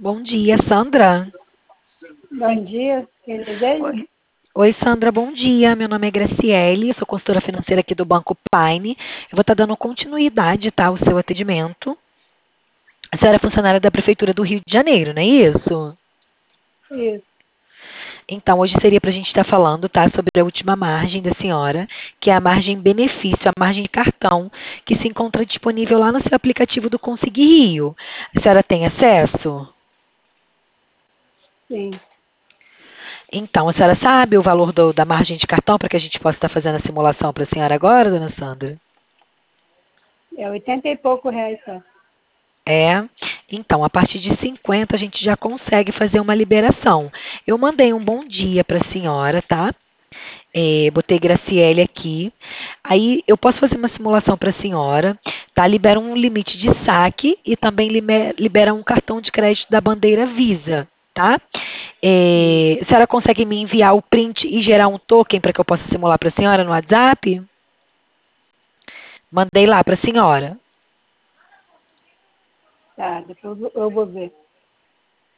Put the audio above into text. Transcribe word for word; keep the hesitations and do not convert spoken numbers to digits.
Bom dia, Sandra. Bom dia, quem deseja? Oi, Oi, Sandra, bom dia. Meu nome é Graciele, eu sou consultora financeira aqui do Banco Pine. Eu vou estar dando continuidade, tá, ao seu atendimento. A senhora é funcionária da Prefeitura do Rio de Janeiro, não é isso? Isso, Então, hoje seria para a gente estar falando, tá, sobre a última margem da senhora, que é a margem benefício, a margem de cartão, que se encontra disponível lá no seu aplicativo do Consegui Rio. A senhora tem acesso? sim. Então, a senhora sabe o valor do- da margem de cartão para que a gente possa estar fazendo a simulação para a senhora agora, dona Sandra? É oitenta e pouco reais só. É. Então, a partir de cinquenta a gente já consegue fazer uma liberação. Eu mandei um bom dia para a senhora, tá? É, botei Graciele aqui. Aí eu posso fazer uma simulação para a senhora, tá? Libera um limite de saque e também lime- libera um cartão de crédito da bandeira Visa, tá? Hum. É, a senhora consegue me enviar o print e gerar um token para que eu possa simular para a senhora no WhatsApp? Mandei lá para a senhora. Tá, depois eu vou ver.